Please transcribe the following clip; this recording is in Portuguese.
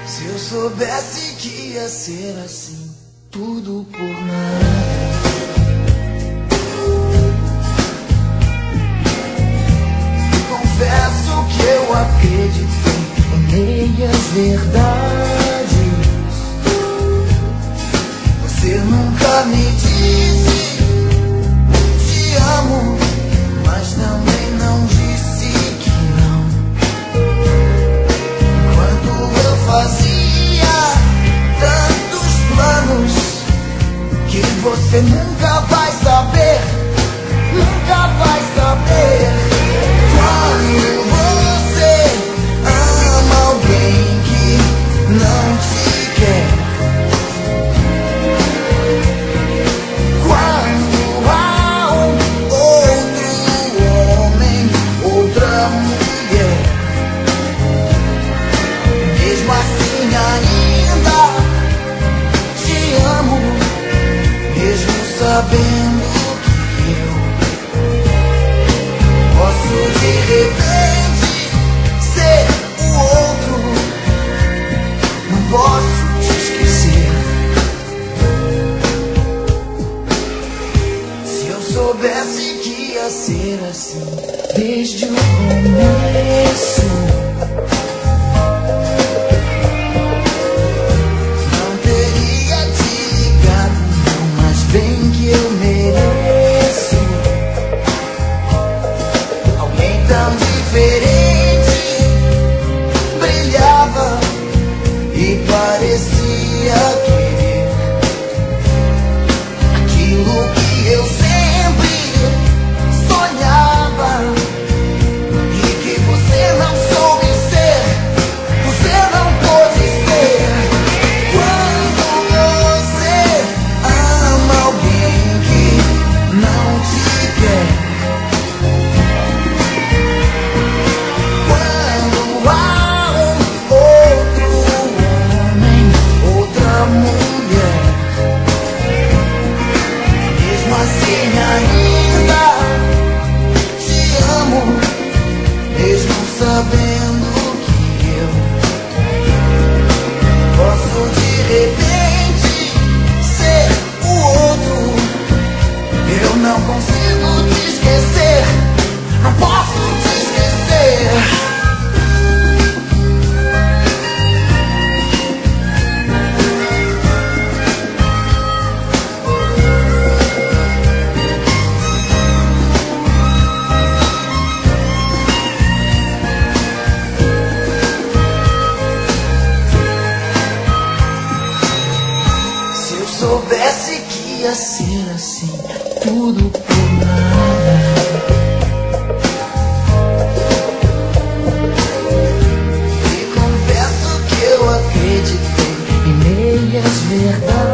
Se eu soubesse que ia ser assim, tudo por nada. Confesso que eu acreditei em meias verdades. Você nunca me disse te amo, mas também não disse que não. Enquanto eu fazia tantos planos que você nunca vai saber, nunca vai saber. Quando você ama alguém que não te quer, quando há um outro homem, outra mulher, mesmo assim ainda te amo, mesmo sabendo que eu posso de repente ser o outro. Não posso te esquecer. Se eu soubesse que ia ser assim desde o começo, não teria te ligado, não, mas bem que eu mereço alguém tão diferente. Brilhava e parecia querer aquilo que eu sempre sonhava e que você não soube ser, você não pôde ser. Quando você ama alguém que não te quer, quando há um outro homem, outra mulher, mesmo assim ainda te amo, mesmo sabendo que eu posso de repente ser o outro. Eu não consigo te esquecer, não posso te esquecer. Se eu soubesse que ia ser assim, tudo por nada. E confesso que eu acreditei em meias verdades.